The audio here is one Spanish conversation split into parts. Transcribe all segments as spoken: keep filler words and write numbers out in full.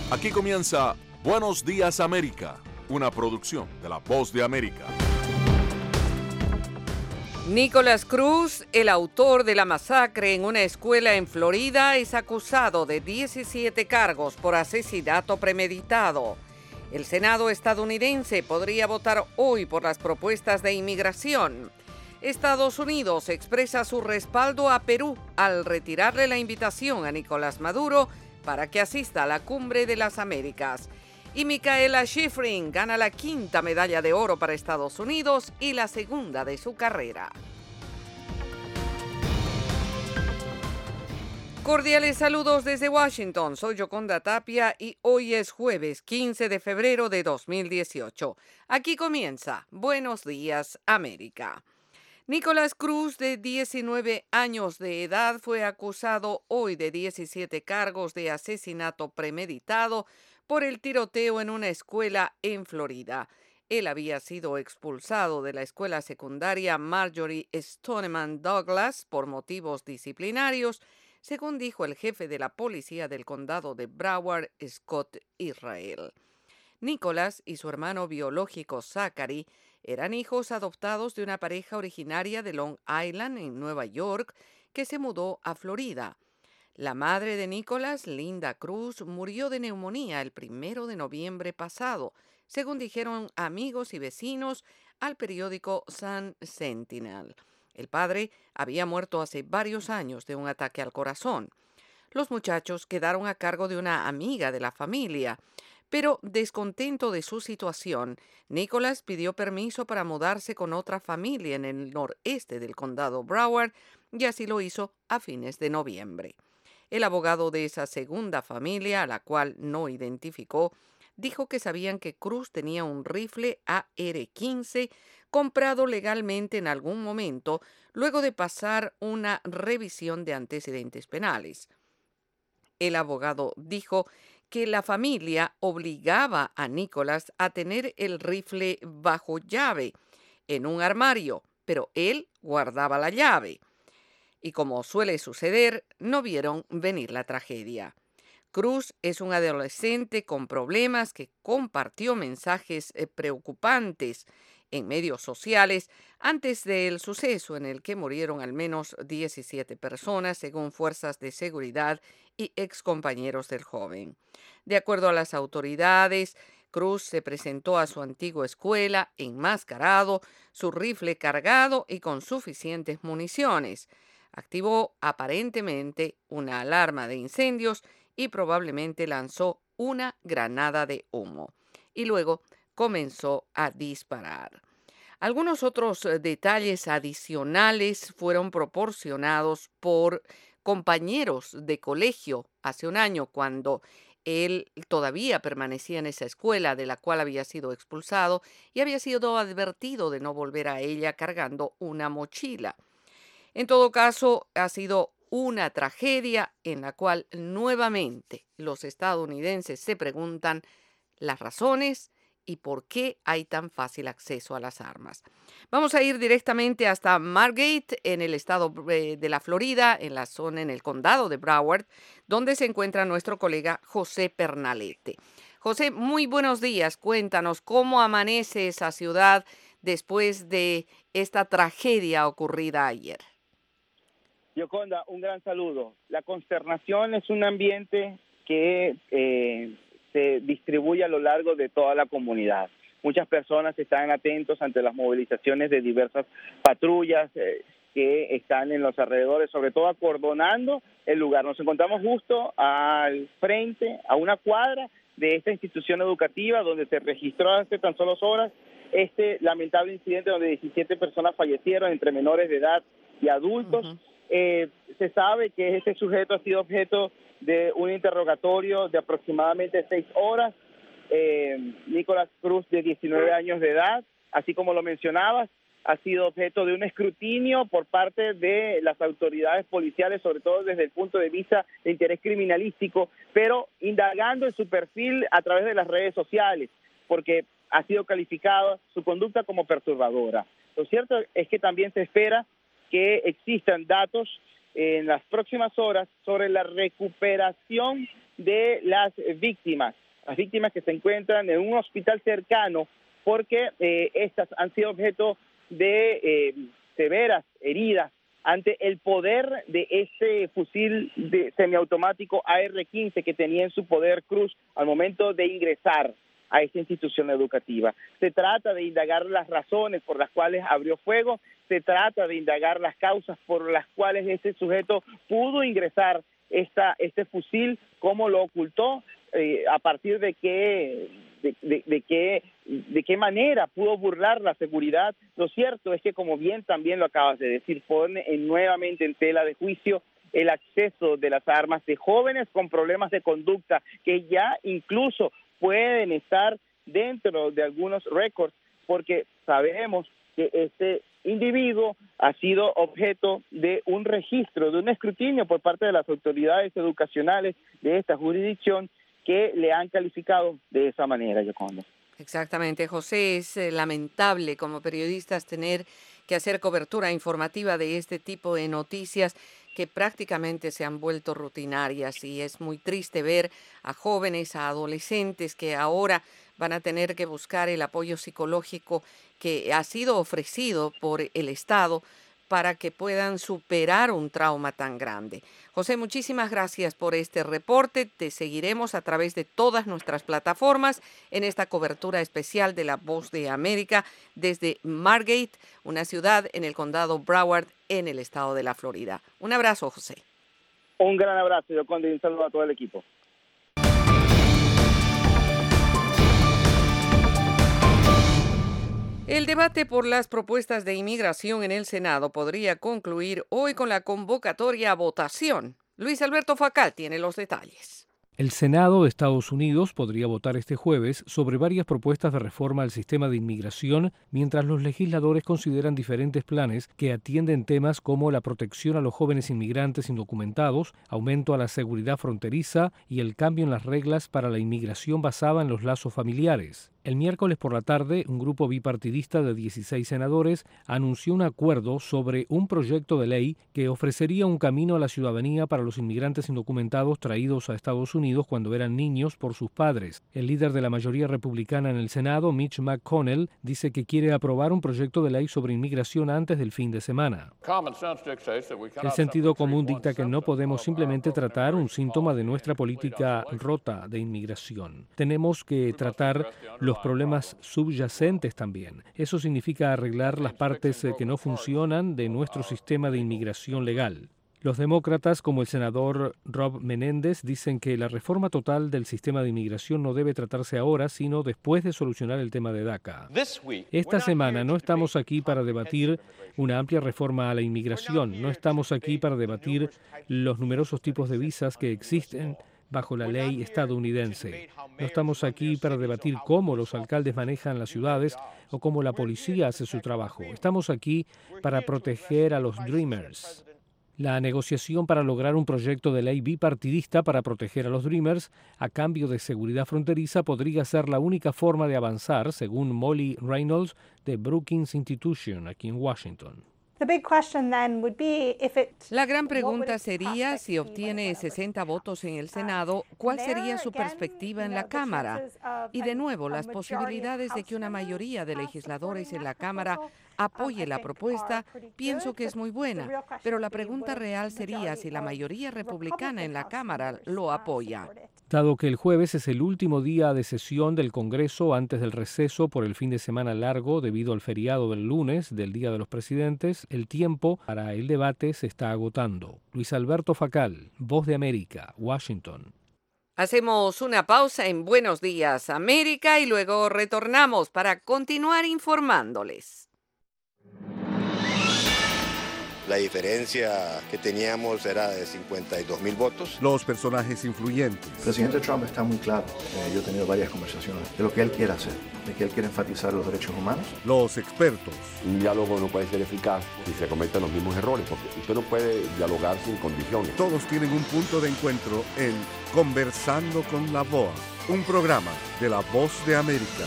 Aquí comienza Buenos Días América, una producción de La Voz de América. Nicholas Cruz, el autor de la masacre en una escuela en Florida, es acusado de diecisiete cargos por asesinato premeditado. El Senado estadounidense podría votar hoy por las propuestas de inmigración. Estados Unidos expresa su respaldo a Perú al retirarle la invitación a Nicolás Maduro para que asista a la Cumbre de las Américas. Y Mikaela Shiffrin gana la quinta medalla de oro para Estados Unidos y la segunda de su carrera. Cordiales saludos desde Washington. Soy Yoconda Tapia y hoy es jueves quince de febrero de dos mil dieciocho. Aquí comienza Buenos Días América. Nicholas Cruz, de diecinueve años de edad, fue acusado hoy de diecisiete cargos de asesinato premeditado por el tiroteo en una escuela en Florida. Él había sido expulsado de la escuela secundaria Marjorie Stoneman Douglas por motivos disciplinarios, según dijo el jefe de la policía del condado de Broward, Scott Israel. Nicholas y su hermano biológico Zachary eran hijos adoptados de una pareja originaria de Long Island, en Nueva York, que se mudó a Florida. La madre de Nicholas, Linda Cruz, murió de neumonía el primero de noviembre pasado, según dijeron amigos y vecinos al periódico Sun Sentinel. El padre había muerto hace varios años de un ataque al corazón. Los muchachos quedaron a cargo de una amiga de la familia, pero descontento de su situación, Nicholas pidió permiso para mudarse con otra familia en el noreste del condado Broward, y así lo hizo a fines de noviembre. El abogado de esa segunda familia, a la cual no identificó, dijo que sabían que Cruz tenía un rifle A R quince comprado legalmente en algún momento, luego de pasar una revisión de antecedentes penales. El abogado dijo que la familia obligaba a Nicholas a tener el rifle bajo llave en un armario, pero él guardaba la llave. Y como suele suceder, no vieron venir la tragedia. Cruz es un adolescente con problemas que compartió mensajes preocupantes en medios sociales antes del suceso en el que murieron al menos diecisiete personas, según fuerzas de seguridad y excompañeros del joven. De acuerdo a las autoridades, Cruz se presentó a su antigua escuela enmascarado, su rifle cargado y con suficientes municiones. Activó aparentemente una alarma de incendios y probablemente lanzó una granada de humo. Y luego comenzó a disparar. Algunos otros eh, detalles adicionales fueron proporcionados por compañeros de colegio hace un año, cuando él todavía permanecía en esa escuela de la cual había sido expulsado y había sido advertido de no volver a ella cargando una mochila. En todo caso, ha sido una tragedia en la cual nuevamente los estadounidenses se preguntan las razones y por qué hay tan fácil acceso a las armas. Vamos a ir directamente hasta Margate, en el estado eh, de la Florida, en la zona, en el condado de Broward, donde se encuentra nuestro colega José Pernalete. José, muy buenos días. Cuéntanos cómo amanece esa ciudad después de esta tragedia ocurrida ayer. Yoconda, un gran saludo. La consternación es un ambiente que eh, se distribuye a lo largo de toda la comunidad. Muchas personas están atentos ante las movilizaciones de diversas patrullas eh, que están en los alrededores, sobre todo acordonando el lugar. Nos encontramos justo al frente, a una cuadra de esta institución educativa donde se registró hace tan solo horas este lamentable incidente donde diecisiete personas fallecieron, entre menores de edad y adultos. Uh-huh. Eh, se sabe que este sujeto ha sido objeto de un interrogatorio de aproximadamente seis horas. Eh, Nicholas Cruz, de diecinueve años de edad, así como lo mencionabas, ha sido objeto de un escrutinio por parte de las autoridades policiales, sobre todo desde el punto de vista de interés criminalístico, pero indagando en su perfil a través de las redes sociales, porque ha sido calificada su conducta como perturbadora. Lo cierto es que también se espera que existan datos en las próximas horas sobre la recuperación de las víctimas, las víctimas que se encuentran en un hospital cercano, porque eh, estas han sido objeto de eh, severas heridas ante el poder de ese fusil de semiautomático A R quince que tenía en su poder Cruz al momento de ingresar a esta institución educativa. Se trata de indagar las razones por las cuales abrió fuego, se trata de indagar las causas por las cuales ese sujeto pudo ingresar esta, este fusil, cómo lo ocultó, eh, a partir de qué, de, de, de, qué, de qué manera pudo burlar la seguridad. Lo cierto es que, como bien también lo acabas de decir, pone en, nuevamente en tela de juicio el acceso de las armas de jóvenes con problemas de conducta que ya incluso pueden estar dentro de algunos récords, porque sabemos que este individuo ha sido objeto de un registro, de un escrutinio por parte de las autoridades educacionales de esta jurisdicción que le han calificado de esa manera, Yoconda. Exactamente, José, es eh, lamentable como periodistas tener que hacer cobertura informativa de este tipo de noticias que prácticamente se han vuelto rutinarias, y es muy triste ver a jóvenes, a adolescentes que ahora van a tener que buscar el apoyo psicológico que ha sido ofrecido por el Estado para que puedan superar un trauma tan grande. José, muchísimas gracias por este reporte. Te seguiremos a través de todas nuestras plataformas en esta cobertura especial de La Voz de América desde Margate, una ciudad en el condado Broward, en el estado de la Florida. Un abrazo, José. Un gran abrazo, Yoconda, y un saludo a todo el equipo. El debate por las propuestas de inmigración en el Senado podría concluir hoy con la convocatoria a votación. Luis Alberto Facal tiene los detalles. El Senado de Estados Unidos podría votar este jueves sobre varias propuestas de reforma al sistema de inmigración, mientras los legisladores consideran diferentes planes que atienden temas como la protección a los jóvenes inmigrantes indocumentados, aumento a la seguridad fronteriza y el cambio en las reglas para la inmigración basada en los lazos familiares. El miércoles por la tarde, un grupo bipartidista de dieciséis senadores anunció un acuerdo sobre un proyecto de ley que ofrecería un camino a la ciudadanía para los inmigrantes indocumentados traídos a Estados Unidos cuando eran niños por sus padres. El líder de la mayoría republicana en el Senado, Mitch McConnell, dice que quiere aprobar un proyecto de ley sobre inmigración antes del fin de semana. El sentido común dicta que no podemos simplemente tratar un síntoma de nuestra política rota de inmigración. Tenemos que tratar los problemas subyacentes también. Eso significa arreglar las partes que no funcionan de nuestro sistema de inmigración legal. Los demócratas, como el senador Rob Menéndez, dicen que la reforma total del sistema de inmigración no debe tratarse ahora, sino después de solucionar el tema de DACA. Esta semana no estamos aquí para debatir una amplia reforma a la inmigración, no estamos aquí para debatir los numerosos tipos de visas que existen bajo la ley estadounidense. No estamos aquí para debatir cómo los alcaldes manejan las ciudades o cómo la policía hace su trabajo. Estamos aquí para proteger a los Dreamers. La negociación para lograr un proyecto de ley bipartidista para proteger a los Dreamers a cambio de seguridad fronteriza podría ser la única forma de avanzar, según Molly Reynolds de Brookings Institution, aquí en Washington. La gran pregunta sería, si obtiene sesenta votos en el Senado, ¿cuál sería su perspectiva en la Cámara? Y de nuevo, las posibilidades de que una mayoría de legisladores en la Cámara apoye la propuesta, pienso que es muy buena, pero la pregunta real sería si la mayoría republicana en la Cámara lo apoya. Dado que el jueves es el último día de sesión del Congreso antes del receso por el fin de semana largo debido al feriado del lunes del Día de los Presidentes, el tiempo para el debate se está agotando. Luis Alberto Facal, Voz de América, Washington. Hacemos una pausa en Buenos Días, América, y luego retornamos para continuar informándoles. La diferencia que teníamos era de cincuenta y dos mil votos. Los personajes influyentes. El presidente Trump está muy claro. Eh, yo he tenido varias conversaciones de lo que él quiere hacer, de que él quiere enfatizar los derechos humanos. Los expertos. Un diálogo no puede ser eficaz si se cometen los mismos errores, porque usted no puede dialogar sin condiciones. Todos tienen un punto de encuentro en Conversando con la V O A, un programa de La Voz de América.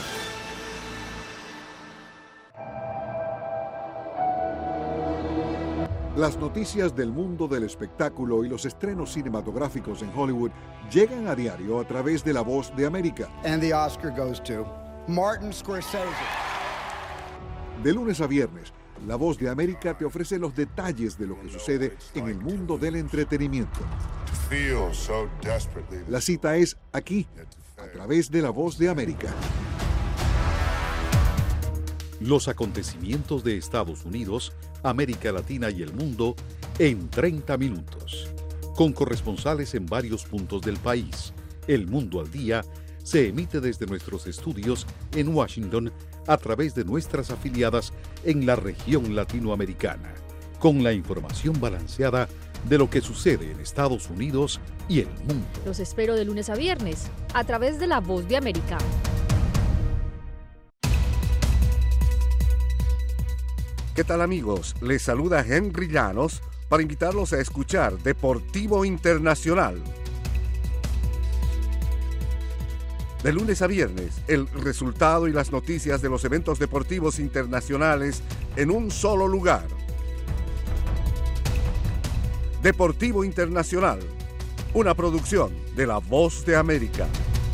Las noticias del mundo del espectáculo y los estrenos cinematográficos en Hollywood llegan a diario a través de La Voz de América. And the Oscar goes to Martin Scorsese. De lunes a viernes, La Voz de América te ofrece los detalles de lo que sucede en el mundo del entretenimiento. La cita es aquí, a través de La Voz de América. Los acontecimientos de Estados Unidos, América Latina y el mundo en treinta minutos. Con corresponsales en varios puntos del país. El Mundo al Día se emite desde nuestros estudios en Washington a través de nuestras afiliadas en la región latinoamericana, con la información balanceada de lo que sucede en Estados Unidos y el mundo. Los espero de lunes a viernes a través de La Voz de América. ¿Qué tal, amigos? Les saluda Henry Llanos para invitarlos a escuchar Deportivo Internacional. De lunes a viernes, el resultado y las noticias de los eventos deportivos internacionales en un solo lugar. Deportivo Internacional, una producción de La Voz de América.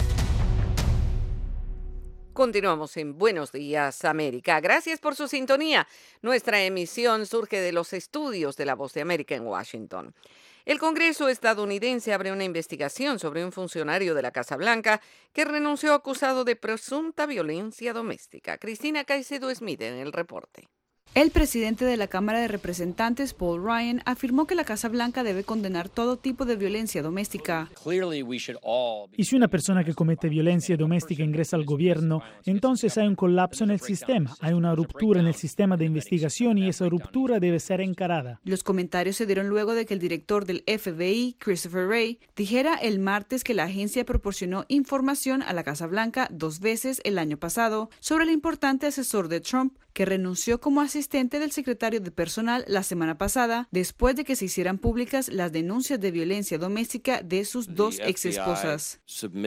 Continuamos en Buenos Días, América. Gracias por su sintonía. Nuestra emisión surge de los estudios de La Voz de América en Washington. El Congreso estadounidense abre una investigación sobre un funcionario de la Casa Blanca que renunció acusado de presunta violencia doméstica. Cristina Caicedo-Smith en el reporte. El presidente de la Cámara de Representantes, Paul Ryan, afirmó que la Casa Blanca debe condenar todo tipo de violencia doméstica. Y si una persona que comete violencia doméstica ingresa al gobierno, entonces hay un colapso en el sistema, hay una ruptura en el sistema de investigación y esa ruptura debe ser encarada. Los comentarios se dieron luego de que el director del F B I, Christopher Wray, dijera el martes que la agencia proporcionó información a la Casa Blanca dos veces el año pasado sobre el importante asesor de Trump, que renunció como asistente del secretario de personal la semana pasada, después de que se hicieran públicas las denuncias de violencia doméstica de sus dos exesposas.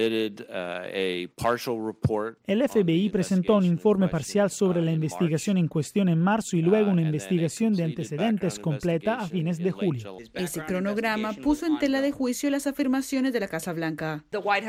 El F B I presentó un informe parcial sobre la investigación en cuestión en marzo y luego una investigación de antecedentes completa a fines de julio. Ese cronograma puso en tela de juicio las afirmaciones de la Casa Blanca.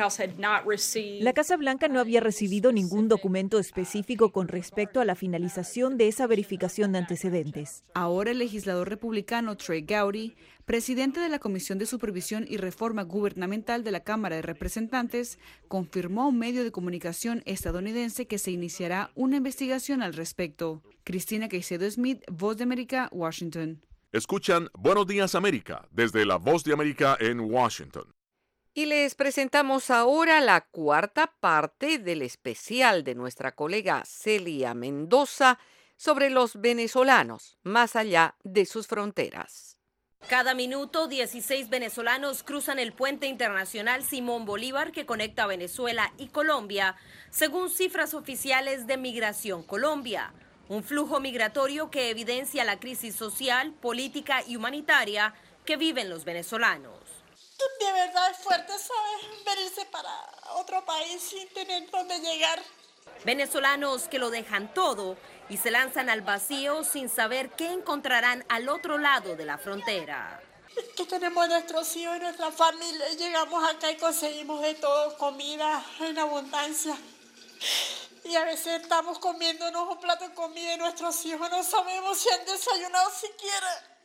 La Casa Blanca no había recibido ningún documento específico con respecto a la finalización de esa verificación de antecedentes. Ahora el legislador republicano Trey Gowdy, presidente de la Comisión de Supervisión y Reforma Gubernamental de la Cámara de Representantes, confirmó a un medio de comunicación estadounidense que se iniciará una investigación al respecto. Cristina Caicedo-Smith, Voz de América, Washington. Escuchan Buenos Días América desde La Voz de América en Washington. Y les presentamos ahora la cuarta parte del especial de nuestra colega Celia Mendoza sobre los venezolanos más allá de sus fronteras. Cada minuto, dieciséis venezolanos cruzan el puente internacional Simón Bolívar que conecta Venezuela y Colombia, según cifras oficiales de Migración Colombia. Un flujo migratorio que evidencia la crisis social, política y humanitaria que viven los venezolanos. De verdad es fuerte, ¿sabes? Venirse para otro país sin tener dónde llegar. Venezolanos que lo dejan todo y se lanzan al vacío sin saber qué encontrarán al otro lado de la frontera. Que tenemos nuestros hijos y nuestra familia. Llegamos acá y conseguimos de todo, comida en abundancia. Y a veces estamos comiéndonos un plato de comida y nuestros hijos no sabemos si han desayunado siquiera.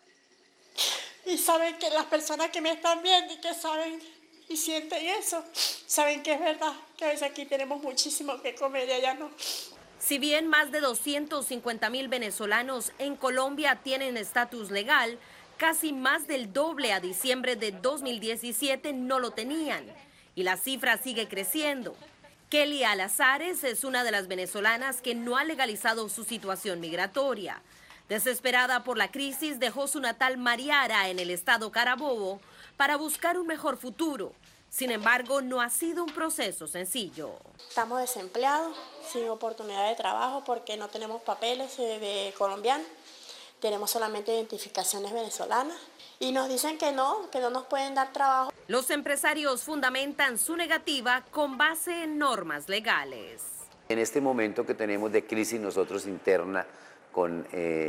Y saben que las personas que me están viendo y que saben y sienten eso, saben que es verdad, que a veces aquí tenemos muchísimo que comer y allá no. Si bien más de doscientos cincuenta mil venezolanos en Colombia tienen estatus legal, casi más del doble a diciembre de dos mil diecisiete no lo tenían. Y la cifra sigue creciendo. Kelly Alazares es una de las venezolanas que no ha legalizado su situación migratoria. Desesperada por la crisis, dejó su natal Mariara en el estado Carabobo para buscar un mejor futuro. Sin embargo, no ha sido un proceso sencillo. Estamos desempleados, sin oportunidad de trabajo porque no tenemos papeles de colombiano. Tenemos solamente identificaciones venezolanas y nos dicen que no, que no nos pueden dar trabajo. Los empresarios fundamentan su negativa con base en normas legales. En este momento que tenemos de crisis nosotros interna con eh,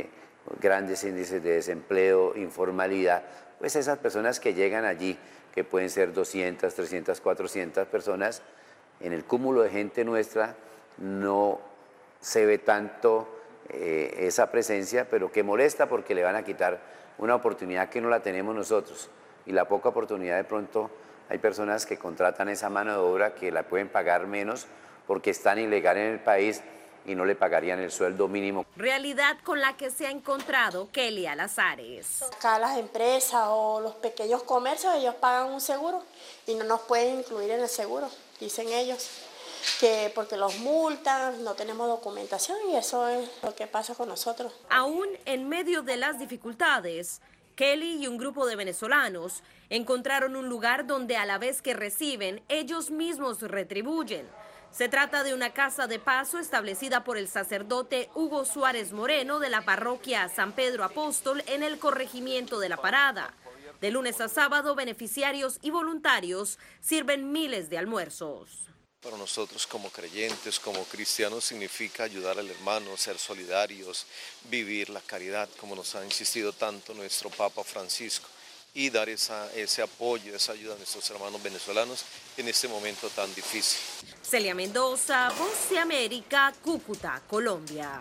grandes índices de desempleo, informalidad, pues esas personas que llegan allí, que pueden ser doscientas, trescientas, cuatrocientas personas, en el cúmulo de gente nuestra no se ve tanto eh, esa presencia, pero que molesta porque le van a quitar una oportunidad que no la tenemos nosotros. Y la poca oportunidad, de pronto hay personas que contratan esa mano de obra que la pueden pagar menos porque están ilegal en el país y no le pagarían el sueldo mínimo. Realidad con la que se ha encontrado Kelly Alazares. Acá las empresas o los pequeños comercios, ellos pagan un seguro y no nos pueden incluir en el seguro, dicen ellos, que porque los multan, no tenemos documentación y eso es lo que pasa con nosotros. Aún en medio de las dificultades, Kelly y un grupo de venezolanos encontraron un lugar donde a la vez que reciben, ellos mismos retribuyen. Se trata de una casa de paso establecida por el sacerdote Hugo Suárez Moreno de la parroquia San Pedro Apóstol en el corregimiento de La Parada. De lunes a sábado, beneficiarios y voluntarios sirven miles de almuerzos. Para nosotros como creyentes, como cristianos, significa ayudar al hermano, ser solidarios, vivir la caridad, como nos ha insistido tanto nuestro Papa Francisco, y dar esa, ese apoyo, esa ayuda a nuestros hermanos venezolanos en este momento tan difícil. Celia Mendoza, Voz de América, Cúcuta, Colombia.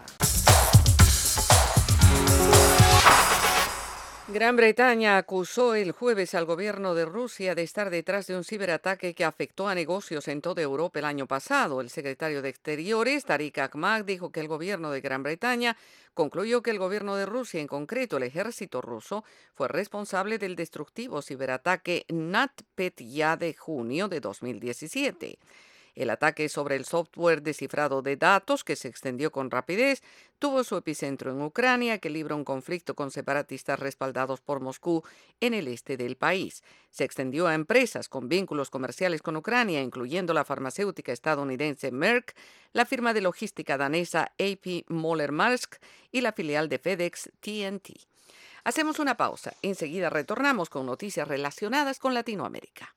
Gran Bretaña acusó el jueves al gobierno de Rusia de estar detrás de un ciberataque que afectó a negocios en toda Europa el año pasado. El secretario de Exteriores, Tariq Ahmad, dijo que el gobierno de Gran Bretaña concluyó que el gobierno de Rusia, en concreto el ejército ruso, fue responsable del destructivo ciberataque NotPetya de junio de dos mil diecisiete. El ataque sobre el software descifrado de datos, que se extendió con rapidez, tuvo su epicentro en Ucrania, que libra un conflicto con separatistas respaldados por Moscú en el este del país. Se extendió a empresas con vínculos comerciales con Ucrania, incluyendo la farmacéutica estadounidense Merck, la firma de logística danesa A P Moller-Maersk y la filial de FedEx T N T. Hacemos una pausa. Enseguida retornamos con noticias relacionadas con Latinoamérica.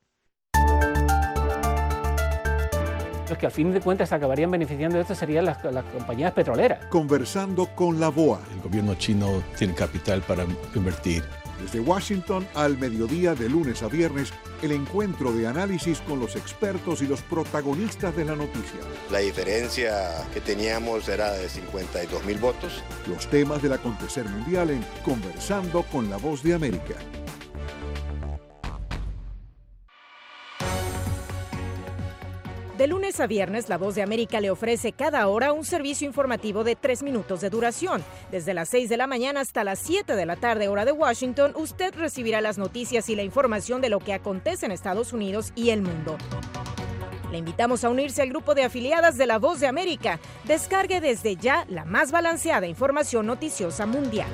Los que al fin de cuentas acabarían beneficiando de esto serían las, las compañías petroleras. Conversando con la B O A. El gobierno chino tiene capital para invertir. Desde Washington al mediodía de lunes a viernes, el encuentro de análisis con los expertos y los protagonistas de la noticia. La diferencia que teníamos era de cincuenta y dos mil votos. Los temas del acontecer mundial en Conversando con la Voz de América. De lunes a viernes, La Voz de América le ofrece cada hora un servicio informativo de tres minutos de duración. Desde las seis de la mañana hasta las siete de la tarde, hora de Washington, usted recibirá las noticias y la información de lo que acontece en Estados Unidos y el mundo. Le invitamos a unirse al grupo de afiliadas de La Voz de América. Descargue desde ya la más balanceada información noticiosa mundial.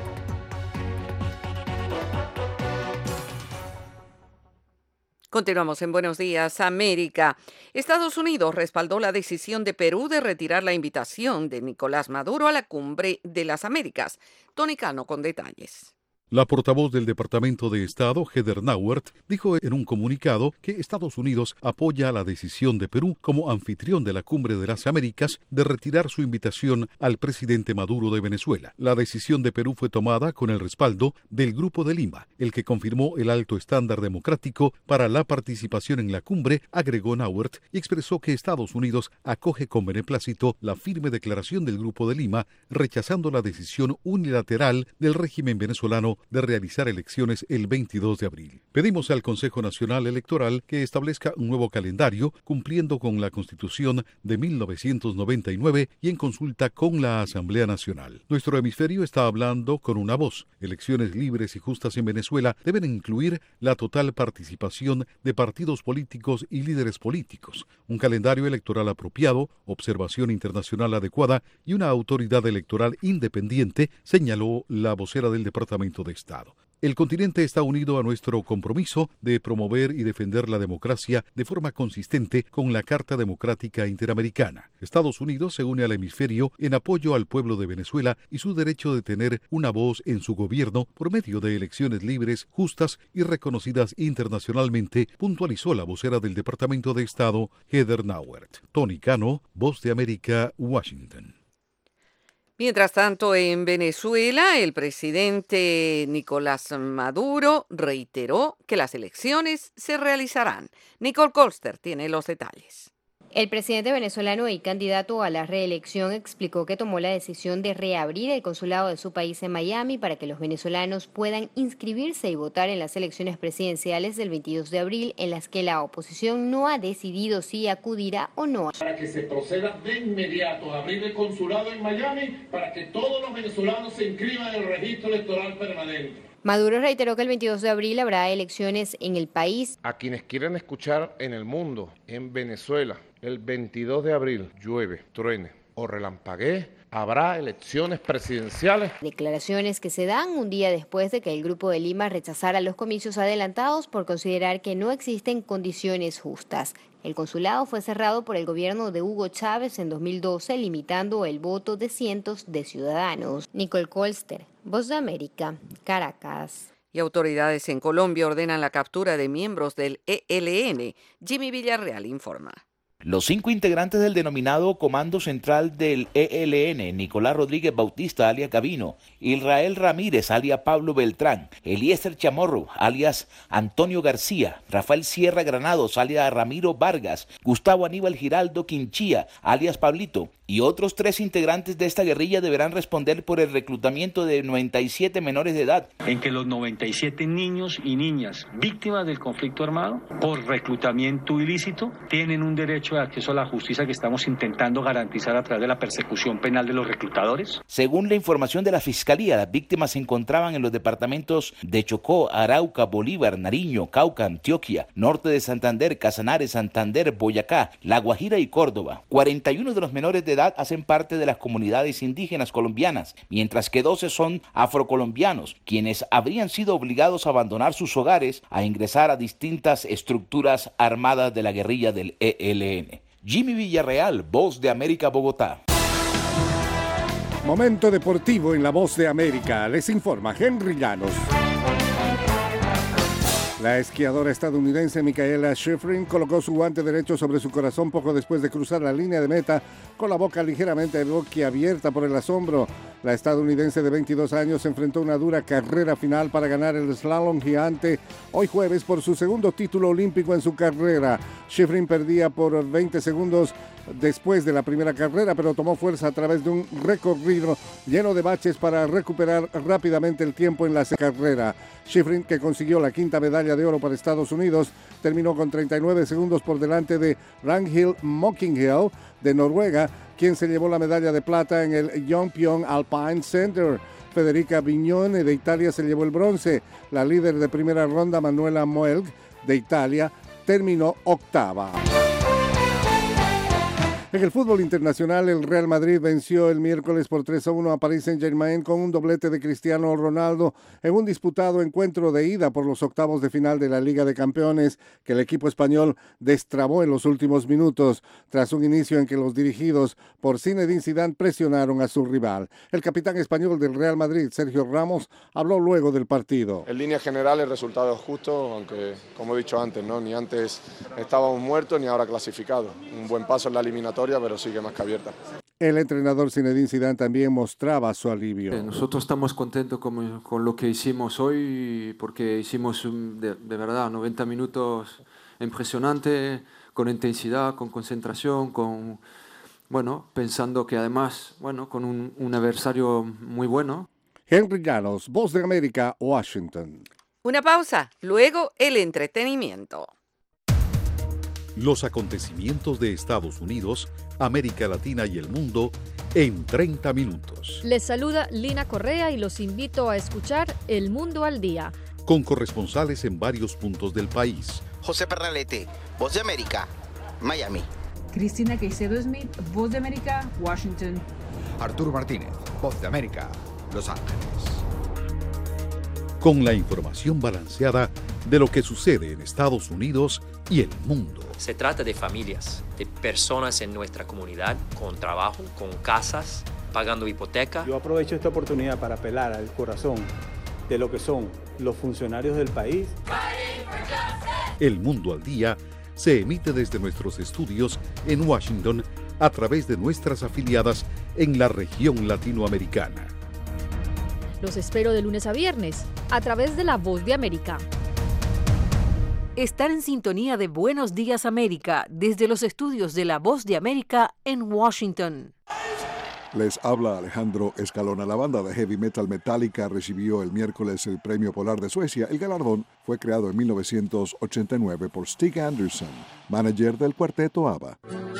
Continuamos en Buenos Días, América. Estados Unidos respaldó la decisión de Perú de retirar la invitación de Nicolás Maduro a la Cumbre de las Américas. Tony Cano con detalles. La portavoz del Departamento de Estado, Heather Nauert, dijo en un comunicado que Estados Unidos apoya la decisión de Perú como anfitrión de la Cumbre de las Américas de retirar su invitación al presidente Maduro de Venezuela. La decisión de Perú fue tomada con el respaldo del Grupo de Lima, el que confirmó el alto estándar democrático para la participación en la cumbre, agregó Nauert, y expresó que Estados Unidos acoge con beneplácito la firme declaración del Grupo de Lima, rechazando la decisión unilateral del régimen venezolano de realizar elecciones el veintidós de abril. Pedimos al Consejo Nacional Electoral que establezca un nuevo calendario cumpliendo con la Constitución de mil novecientos noventa y nueve y en consulta con la Asamblea Nacional. Nuestro hemisferio está hablando con una voz. Elecciones libres y justas en Venezuela deben incluir la total participación de partidos políticos y líderes políticos, un calendario electoral apropiado, observación internacional adecuada y una autoridad electoral independiente, señaló la vocera del Departamento de Estado. El continente está unido a nuestro compromiso de promover y defender la democracia de forma consistente con la Carta Democrática Interamericana. Estados Unidos se une al hemisferio en apoyo al pueblo de Venezuela y su derecho de tener una voz en su gobierno por medio de elecciones libres, justas y reconocidas internacionalmente, puntualizó la vocera del Departamento de Estado, Heather Nauert. Tony Cano, Voz de América, Washington. Mientras tanto, en Venezuela, el presidente Nicolás Maduro reiteró que las elecciones se realizarán. Nicole Colster tiene los detalles. El presidente venezolano y candidato a la reelección explicó que tomó la decisión de reabrir el consulado de su país en Miami para que los venezolanos puedan inscribirse y votar en las elecciones presidenciales del veintidós de abril, en las que la oposición no ha decidido si acudirá o no. Para que se proceda de inmediato a abrir el consulado en Miami para que todos los venezolanos se inscriban en el registro electoral permanente. Maduro reiteró que el veintidós de abril habrá elecciones en el país. A quienes quieran escuchar en el mundo, en Venezuela, el veintidós de abril, llueve, truene o relampaguee, habrá elecciones presidenciales. Declaraciones que se dan un día después de que el Grupo de Lima rechazara los comicios adelantados por considerar que no existen condiciones justas. El consulado fue cerrado por el gobierno de Hugo Chávez en dos mil doce, limitando el voto de cientos de ciudadanos. Nicole Colster, Voz de América, Caracas. Y autoridades en Colombia ordenan la captura de miembros del E L N. Jimmy Villarreal informa. Los cinco integrantes del denominado Comando Central del E L N, Nicolás Rodríguez Bautista, alias Gavino, Israel Ramírez, alias Pablo Beltrán, Eliezer Chamorro, alias Antonio García, Rafael Sierra Granados, alias Ramiro Vargas, Gustavo Aníbal Giraldo Quinchía, alias Pablito, y otros tres integrantes de esta guerrilla deberán responder por el reclutamiento de noventa y siete menores de edad. En que los noventa y siete niños y niñas víctimas del conflicto armado, por reclutamiento ilícito, tienen un derecho de acceso a la justicia que estamos intentando garantizar a través de la persecución penal de los reclutadores. Según la información de la Fiscalía, las víctimas se encontraban en los departamentos de Chocó, Arauca, Bolívar, Nariño, Cauca, Antioquia, norte de Santander, Casanare, Santander, Boyacá, La Guajira y Córdoba. cuarenta y uno de los menores de edad hacen parte de las comunidades indígenas colombianas, mientras que doce son afrocolombianos, quienes habrían sido obligados a abandonar sus hogares a ingresar a distintas estructuras armadas de la guerrilla del E L N. Jimmy Villarreal, Voz de América, Bogotá. Momento deportivo en la Voz de América. Les informa Henry Llanos. La esquiadora estadounidense Mikaela Shiffrin colocó su guante derecho sobre su corazón poco después de cruzar la línea de meta con la boca ligeramente boquiabierta por el asombro. La estadounidense de veintidós años enfrentó una dura carrera final para ganar el slalom gigante hoy jueves por su segundo título olímpico en su carrera. Shiffrin perdía por veinte segundos después de la primera carrera, pero tomó fuerza a través de un recorrido lleno de baches para recuperar rápidamente el tiempo en la carrera. Shiffrin, que consiguió la quinta medalla de oro para Estados Unidos, terminó con treinta y nueve segundos por delante de Ragnhild Mokkinghel de Noruega, quien se llevó la medalla de plata en el Yongpyong Alpine Center. Federica Vignone de Italia se llevó el bronce. La líder de primera ronda, Manuela Moelg de Italia, terminó octava. En el fútbol internacional, el Real Madrid venció el miércoles por tres a uno a Paris Saint-Germain con un doblete de Cristiano Ronaldo en un disputado encuentro de ida por los octavos de final de la Liga de Campeones que el equipo español destrabó en los últimos minutos, tras un inicio en que los dirigidos por Zinedine Zidane presionaron a su rival. El capitán español del Real Madrid, Sergio Ramos, habló luego del partido. En líneas generales, el resultado es justo, aunque, como he dicho antes, ¿no? Ni antes estábamos muertos ni ahora clasificados. Un buen paso en la eliminatoria, pero sigue más que abierta. El entrenador Zinedine Zidane también mostraba su alivio. Nosotros estamos contentos con, con lo que hicimos hoy, porque hicimos de, de verdad noventa minutos impresionantes, con intensidad, con concentración, con bueno, pensando que además, bueno, con un, un adversario muy bueno. Henry Llanos, Voz de América, Washington. Una pausa, luego el entretenimiento. Los acontecimientos de Estados Unidos, América Latina y el mundo en treinta minutos. Les saluda Lina Correa y los invito a escuchar El Mundo al Día. Con corresponsales en varios puntos del país. José Pernalete, Voz de América, Miami. Cristina Caicedo Smith, Voz de América, Washington. Arturo Martínez, Voz de América, Los Ángeles. Con la información balanceada de lo que sucede en Estados Unidos y el mundo. Se trata de familias, de personas en nuestra comunidad, con trabajo, con casas, pagando hipoteca. Yo aprovecho esta oportunidad para apelar al corazón de lo que son los funcionarios del país. El Mundo al Día se emite desde nuestros estudios en Washington a través de nuestras afiliadas en la región latinoamericana. Los espero de lunes a viernes, a través de La Voz de América. Están en sintonía de Buenos Días América, desde los estudios de La Voz de América en Washington. Les habla Alejandro Escalona. La banda de heavy metal Metallica recibió el miércoles el Premio Polar de Suecia. El galardón fue creado en mil novecientos ochenta y nueve por Stig Anderson, manager del cuarteto ABBA.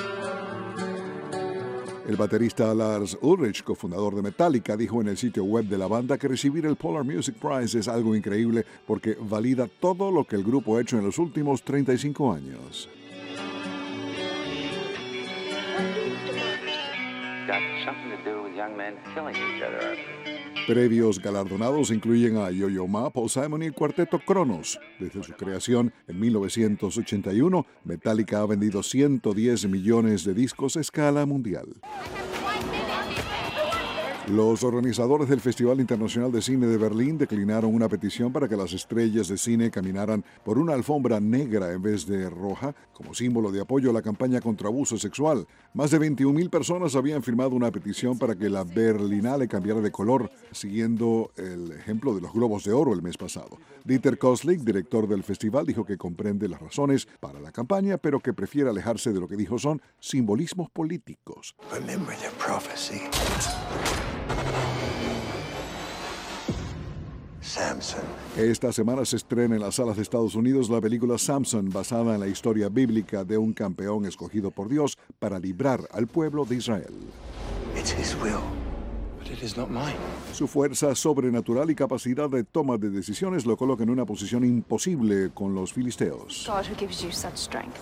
El baterista Lars Ulrich, cofundador de Metallica, dijo en el sitio web de la banda que recibir el Polar Music Prize es algo increíble porque valida todo lo que el grupo ha hecho en los últimos treinta y cinco años. Previos galardonados incluyen a Yo-Yo Ma, Paul Simon y el cuarteto Cronos. Desde su creación en mil novecientos ochenta y uno, Metallica ha vendido ciento diez millones de discos a escala mundial. Los organizadores del Festival Internacional de Cine de Berlín declinaron una petición para que las estrellas de cine caminaran por una alfombra negra en vez de roja, como símbolo de apoyo a la campaña contra abuso sexual. Más de veintiún mil personas habían firmado una petición para que la Berlinale cambiara de color, siguiendo el ejemplo de los Globos de Oro el mes pasado. Dieter Koslik, director del festival, dijo que comprende las razones para la campaña, pero que prefiere alejarse de lo que dijo son simbolismos políticos. Remember the prophecy. Samson. Esta semana se estrena en las salas de Estados Unidos la película Samson, basada en la historia bíblica de un campeón escogido por Dios para librar al pueblo de Israel. It's his will, but it is not mine. Su fuerza sobrenatural y capacidad de toma de decisiones lo coloca en una posición imposible con los filisteos. God who gives you such strength.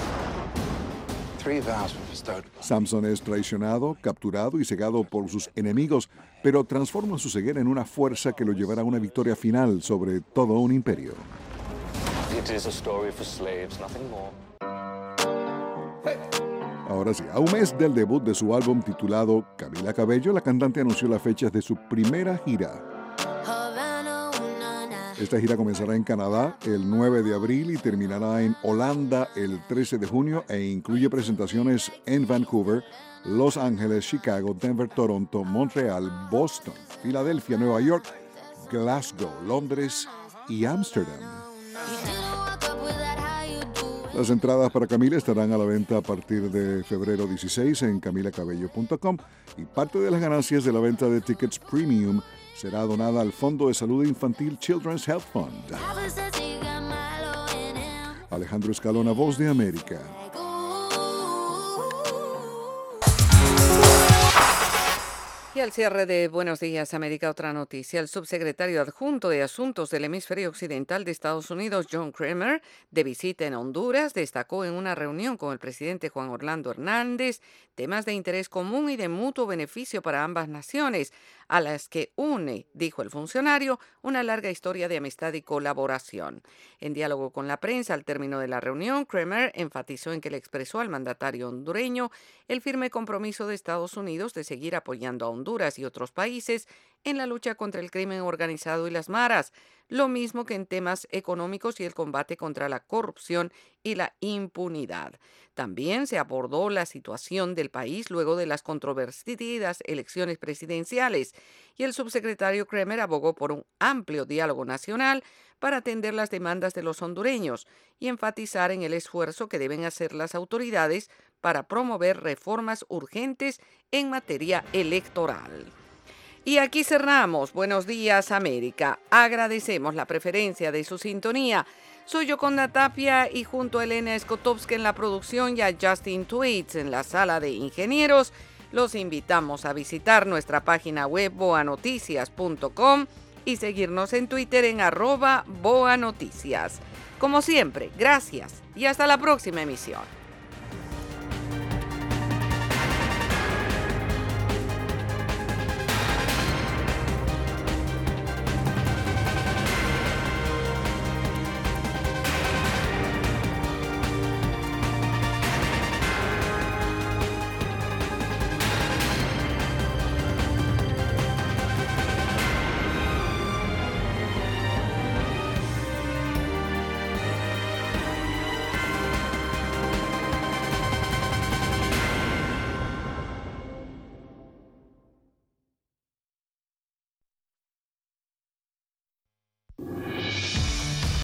Samson es traicionado, capturado y cegado por sus enemigos, pero transforma su ceguera en una fuerza que lo llevará a una victoria final sobre todo un imperio. It is a story for slaves, nothing more. Ahora sí, a un mes del debut de su álbum titulado Camila Cabello, la cantante anunció las fechas de su primera gira. Esta gira comenzará en Canadá el nueve de abril y terminará en Holanda el trece de junio e incluye presentaciones en Vancouver, Los Ángeles, Chicago, Denver, Toronto, Montreal, Boston, Filadelfia, Nueva York, Glasgow, Londres y Ámsterdam. Las entradas para Camila estarán a la venta a partir de febrero dieciséis en camila cabello punto com y parte de las ganancias de la venta de tickets premium será donada al Fondo de Salud Infantil Children's Health Fund. Alejandro Escalona, Voz de América. Y al cierre de Buenos Días América, otra noticia. El subsecretario adjunto de Asuntos del Hemisferio Occidental de Estados Unidos, John Kramer, de visita en Honduras, destacó en una reunión con el presidente Juan Orlando Hernández temas de interés común y de mutuo beneficio para ambas naciones, a las que une, dijo el funcionario, una larga historia de amistad y colaboración. En diálogo con la prensa al término de la reunión, Kramer enfatizó en que le expresó al mandatario hondureño el firme compromiso de Estados Unidos de seguir apoyando a Honduras y otros países en la lucha contra el crimen organizado y las maras, lo mismo que en temas económicos y el combate contra la corrupción y la impunidad. También se abordó la situación del país luego de las controvertidas elecciones presidenciales y el subsecretario Kramer abogó por un amplio diálogo nacional para atender las demandas de los hondureños y enfatizar en el esfuerzo que deben hacer las autoridades para promover reformas urgentes en materia electoral. Y aquí cerramos Buenos Días América. Agradecemos la preferencia de su sintonía. Soy Yoconda Tapia y junto a Elena Skotowska en la producción y a Justin Tweets en la sala de ingenieros, los invitamos a visitar nuestra página web boa noticias punto com y seguirnos en Twitter en arroba boanoticias. Como siempre, gracias y hasta la próxima emisión.